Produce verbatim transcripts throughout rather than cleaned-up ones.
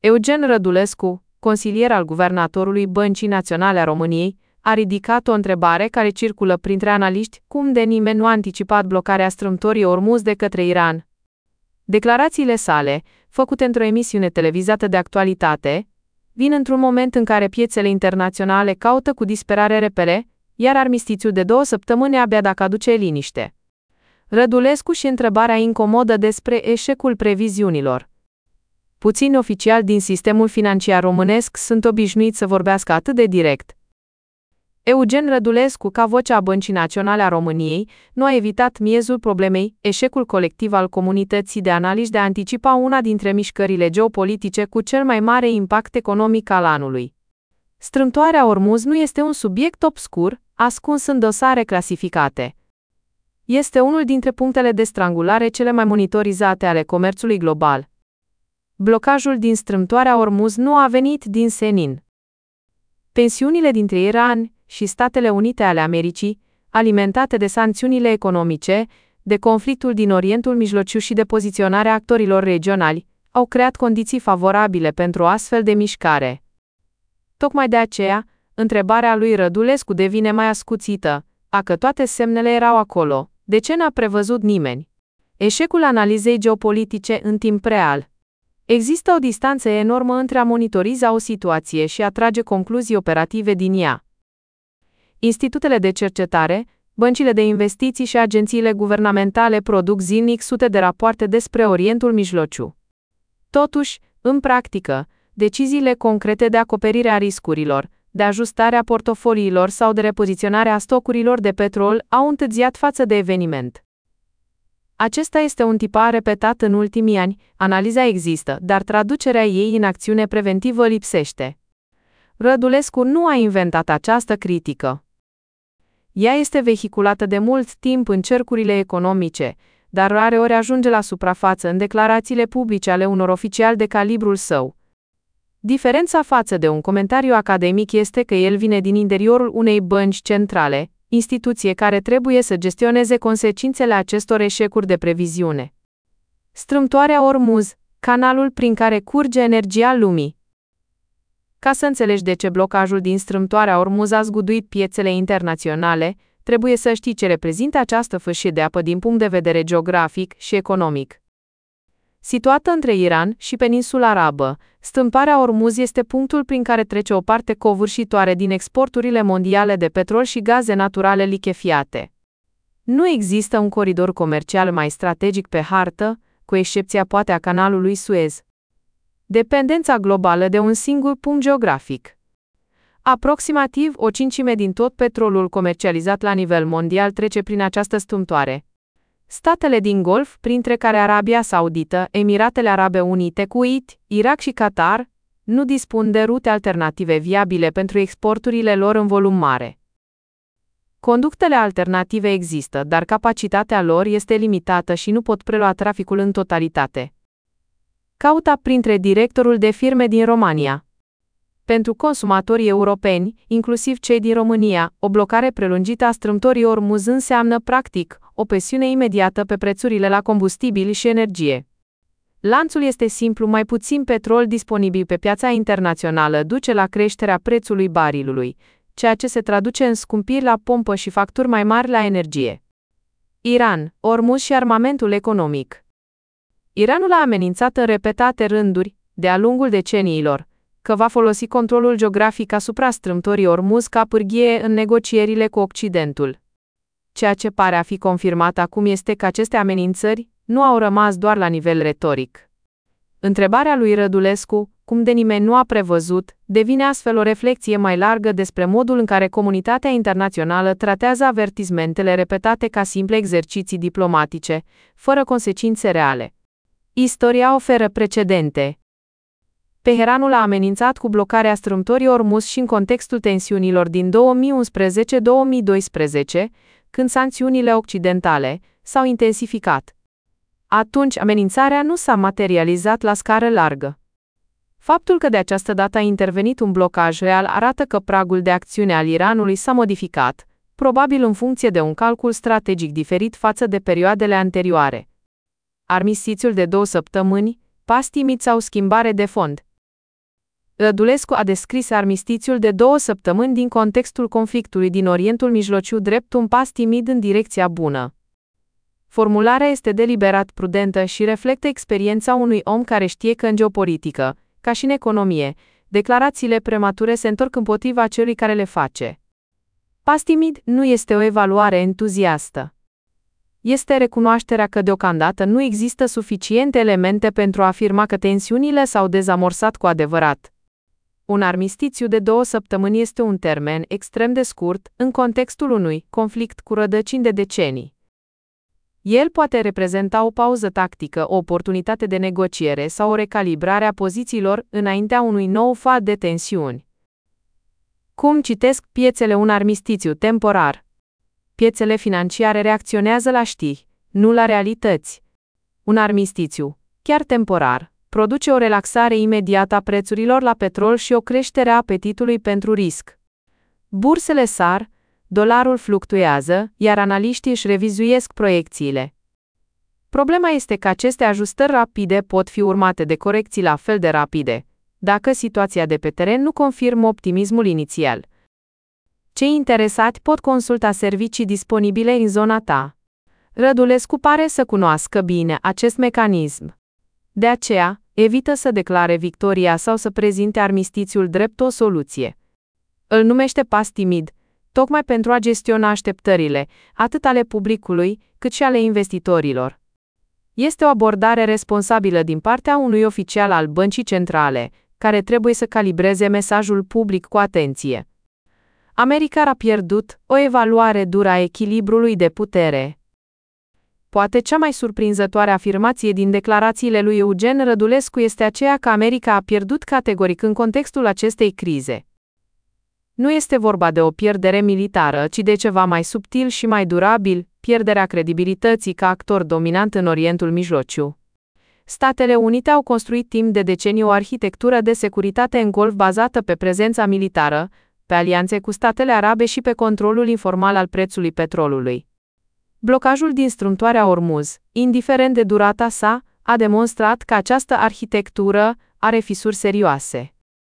Eugen Rădulescu, consilier al guvernatorului Băncii Naționale a României, a ridicat o întrebare care circulă printre analiști: cum de nimeni nu a anticipat blocarea strâmtorii Ormuz de către Iran? Declarațiile sale, făcute într-o emisiune televizată de actualitate, vin într-un moment în care piețele internaționale caută cu disperare repere, iar armistițiul de două săptămâni abia dacă aduce liniște. Rădulescu și întrebarea incomodă despre eșecul previziunilor. Puțini oficiali din sistemul financiar românesc sunt obișnuiți să vorbească atât de direct. Eugen Rădulescu, ca vocea Băncii Naționale a României, nu a evitat miezul problemei, eșecul colectiv al comunității de analiști de a anticipa una dintre mișcările geopolitice cu cel mai mare impact economic al anului. Strâmtoarea Ormuz nu este un subiect obscur, ascuns în dosare clasificate. Este unul dintre punctele de strangulare cele mai monitorizate ale comerțului global. Blocajul din strâmtoarea Ormuz nu a venit din senin. Tensiunile dintre Iran și Statele Unite ale Americii, alimentate de sancțiunile economice, de conflictul din Orientul Mijlociu și de poziționarea actorilor regionali, au creat condiții favorabile pentru o astfel de mișcare. Tocmai de aceea, întrebarea lui Rădulescu devine mai ascuțită: dacă toate semnele erau acolo, de ce n-a prevăzut nimeni? Eșecul analizei geopolitice în timp real. Există o distanță enormă între a monitoriza o situație și a trage concluzii operative din ea. Institutele de cercetare, băncile de investiții și agențiile guvernamentale produc zilnic sute de rapoarte despre Orientul Mijlociu. Totuși, în practică, deciziile concrete de acoperire a riscurilor, de ajustare a portofoliilor sau de repoziționare a stocurilor de petrol au întârziat față de eveniment. Acesta este un tipar repetat în ultimii ani, analiza există, dar traducerea ei în acțiune preventivă lipsește. Rădulescu nu a inventat această critică. Ea este vehiculată de mult timp în cercurile economice, dar rareori ajunge la suprafață în declarațiile publice ale unor oficiali de calibrul său. Diferența față de un comentariu academic este că el vine din interiorul unei bănci centrale, instituție care trebuie să gestioneze consecințele acestor eșecuri de previziune. Strâmtoarea Ormuz, canalul prin care curge energia lumii. Ca să înțelegi de ce blocajul din strâmtoarea Ormuz a zguduit piețele internaționale, trebuie să știi ce reprezintă această fâșie de apă din punct de vedere geografic și economic. Situată între Iran și peninsula arabă, strâmtoarea Ormuz este punctul prin care trece o parte covârșitoare din exporturile mondiale de petrol și gaze naturale lichefiate. Nu există un coridor comercial mai strategic pe hartă, cu excepția poate a canalului Suez. Dependența globală de un singur punct geografic. Aproximativ o cincime din tot petrolul comercializat la nivel mondial trece prin această strâmtoare. Statele din Golf, printre care Arabia Saudită, Emiratele Arabe Unite, Kuwait, Irak și Qatar, nu dispun de rute alternative viabile pentru exporturile lor în volum mare. Conductele alternative există, dar capacitatea lor este limitată și nu pot prelua traficul în totalitate. Cauta printre directorul de firme din România. Pentru consumatorii europeni, inclusiv cei din România, o blocare prelungită a strâmtorii Ormuz înseamnă, practic, o presiune imediată pe prețurile la combustibili și energie. Lanțul este simplu: mai puțin petrol disponibil pe piața internațională duce la creșterea prețului barilului, ceea ce se traduce în scumpiri la pompă și facturi mai mari la energie. Iran, Ormuz și armamentul economic. Iranul a amenințat în repetate rânduri, de-a lungul deceniilor, că va folosi controlul geografic asupra strâmtorii Ormuz ca pârghie în negocierile cu Occidentul. Ceea ce pare a fi confirmat acum este că aceste amenințări nu au rămas doar la nivel retoric. Întrebarea lui Rădulescu, cum de nimeni nu a prevăzut, devine astfel o reflecție mai largă despre modul în care comunitatea internațională tratează avertismentele repetate ca simple exerciții diplomatice, fără consecințe reale. Istoria oferă precedente. Teheranul a amenințat cu blocarea strâmtorii Ormuz și în contextul tensiunilor din două mii unsprezece două mii doisprezece, când sancțiunile occidentale s-au intensificat. Atunci amenințarea nu s-a materializat la scară largă. Faptul că de această dată a intervenit un blocaj real arată că pragul de acțiune al Iranului s-a modificat, probabil în funcție de un calcul strategic diferit față de perioadele anterioare. Armistițiul de două săptămâni, pas timid sau schimbare de fond. Rădulescu a descris armistițiul de două săptămâni din contextul conflictului din Orientul Mijlociu drept un pas timid în direcția bună. Formularea este deliberat prudentă și reflectă experiența unui om care știe că în geopolitică, ca și în economie, declarațiile premature se întorc împotriva celui care le face. Pas timid nu este o evaluare entuziastă. Este recunoașterea că deocamdată nu există suficiente elemente pentru a afirma că tensiunile s-au dezamorsat cu adevărat. Un armistițiu de două săptămâni este un termen extrem de scurt în contextul unui conflict cu rădăcini de decenii. El poate reprezenta o pauză tactică, o oportunitate de negociere sau o recalibrare a pozițiilor înaintea unui nou fal de tensiuni. Cum citesc piețele un armistițiu temporar? Piețele financiare reacționează la știri, nu la realități. Un armistițiu, chiar temporar, produce o relaxare imediată a prețurilor la petrol și o creștere a apetitului pentru risc. Bursele sar, dolarul fluctuează, iar analiștii își revizuiesc proiecțiile. Problema este că aceste ajustări rapide pot fi urmate de corecții la fel de rapide, dacă situația de pe teren nu confirmă optimismul inițial. Cei interesați pot consulta servicii disponibile în zona ta. Rădulescu pare să cunoască bine acest mecanism. De aceea, evită să declare victoria sau să prezinte armistițiul drept o soluție. Îl numește pas timid, tocmai pentru a gestiona așteptările, atât ale publicului, cât și ale investitorilor. Este o abordare responsabilă din partea unui oficial al băncii centrale, care trebuie să calibreze mesajul public cu atenție. America a pierdut o evaluare dură a echilibrului de putere. Poate cea mai surprinzătoare afirmație din declarațiile lui Eugen Rădulescu este aceea că America a pierdut categoric în contextul acestei crize. Nu este vorba de o pierdere militară, ci de ceva mai subtil și mai durabil, pierderea credibilității ca actor dominant în Orientul Mijlociu. Statele Unite au construit timp de decenii o arhitectură de securitate în Golf bazată pe prezența militară, pe alianțe cu statele arabe și pe controlul informal al prețului petrolului. Blocajul din strâmtoarea Ormuz, indiferent de durata sa, a demonstrat că această arhitectură are fisuri serioase.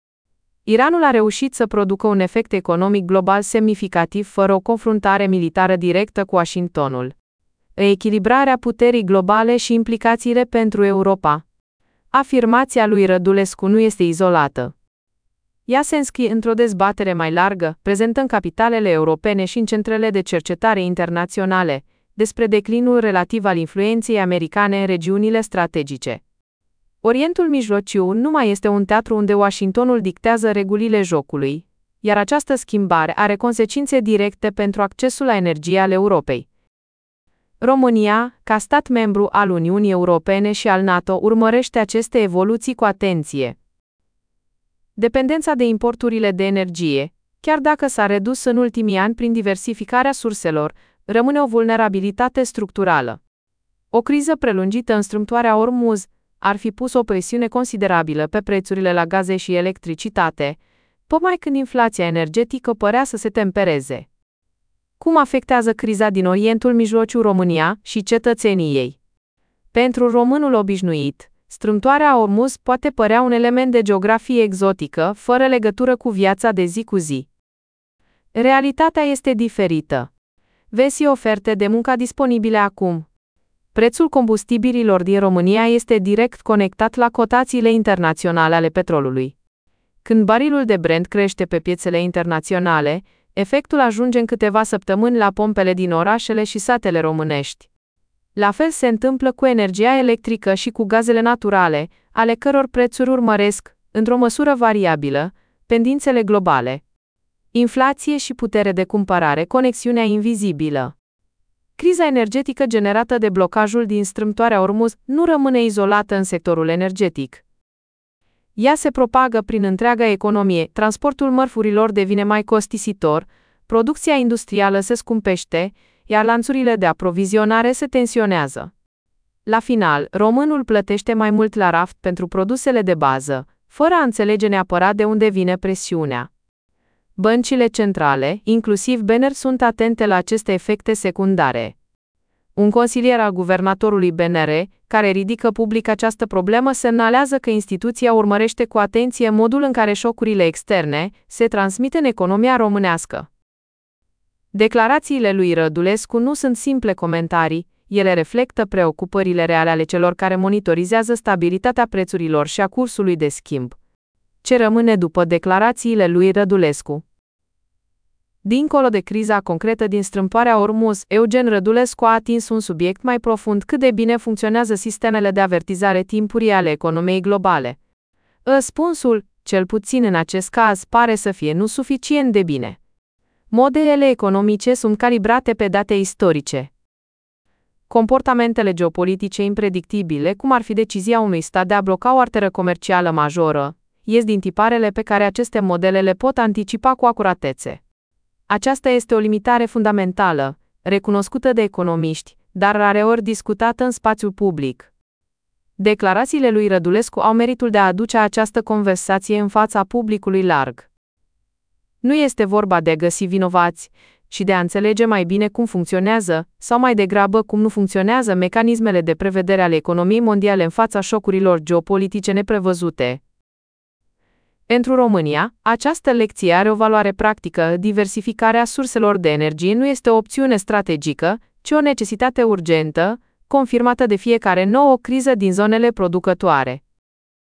Iranul a reușit să producă un efect economic global semnificativ fără o confruntare militară directă cu Washingtonul. Echilibrarea puterii globale și implicațiile pentru Europa. Afirmația lui Rădulescu nu este izolată. Ea se înscrie într-o dezbatere mai largă, prezentă în capitalele europene și în centrele de cercetare internaționale, despre declinul relativ al influenței americane în regiunile strategice. Orientul Mijlociu nu mai este un teatru unde Washingtonul dictează regulile jocului, iar această schimbare are consecințe directe pentru accesul la energie al Europei. România, ca stat membru al Uniunii Europene și al NATO, urmărește aceste evoluții cu atenție. Dependența de importurile de energie, chiar dacă s-a redus în ultimii ani prin diversificarea surselor, rămâne o vulnerabilitate structurală. O criză prelungită în strâmtoarea Ormuz ar fi pus o presiune considerabilă pe prețurile la gaze și electricitate, tocmai când inflația energetică părea să se tempereze. Cum afectează criza din Orientul Mijlociu România și cetățenii ei? Pentru românul obișnuit, strâmtoarea Ormuz poate părea un element de geografie exotică, fără legătură cu viața de zi cu zi. Realitatea este diferită. Vezi oferte de muncă disponibile acum. Prețul combustibililor din România este direct conectat la cotațiile internaționale ale petrolului. Când barilul de Brent crește pe piețele internaționale, efectul ajunge în câteva săptămâni la pompele din orașele și satele românești. La fel se întâmplă cu energia electrică și cu gazele naturale, ale căror prețuri urmăresc, într-o măsură variabilă, tendințele globale. Inflație și putere de cumpărare, conexiunea invizibilă. Criza energetică generată de blocajul din strâmtoarea Ormuz nu rămâne izolată în sectorul energetic. Ea se propagă prin întreaga economie, transportul mărfurilor devine mai costisitor, producția industrială se scumpește, iar lanțurile de aprovizionare se tensionează. La final, românul plătește mai mult la raft pentru produsele de bază, fără a înțelege neapărat de unde vine presiunea. Băncile centrale, inclusiv B N R, sunt atente la aceste efecte secundare. Un consilier al guvernatorului B N R, care ridică public această problemă, semnalează că instituția urmărește cu atenție modul în care șocurile externe se transmit în economia românească. Declarațiile lui Rădulescu nu sunt simple comentarii, ele reflectă preocupările reale ale celor care monitorizează stabilitatea prețurilor și a cursului de schimb. Ce rămâne după declarațiile lui Rădulescu? Dincolo de criza concretă din strâmtoarea Ormuz, Eugen Rădulescu a atins un subiect mai profund: cât de bine funcționează sistemele de avertizare timpurie ale economiei globale. Răspunsul, cel puțin în acest caz, pare să fie nu suficient de bine. Modelele economice sunt calibrate pe date istorice. Comportamentele geopolitice impredictibile, cum ar fi decizia unui stat de a bloca o arteră comercială majoră, ies din tiparele pe care aceste modele le pot anticipa cu acuratețe. Aceasta este o limitare fundamentală, recunoscută de economiști, dar rareori discutată în spațiul public. Declarațiile lui Rădulescu au meritul de a aduce această conversație în fața publicului larg. Nu este vorba de a găsi vinovați, ci de a înțelege mai bine cum funcționează, sau mai degrabă cum nu funcționează mecanismele de prevedere ale economiei mondiale în fața șocurilor geopolitice neprevăzute. Pentru România, această lecție are o valoare practică. Diversificarea surselor de energie nu este o opțiune strategică, ci o necesitate urgentă, confirmată de fiecare nouă criză din zonele producătoare.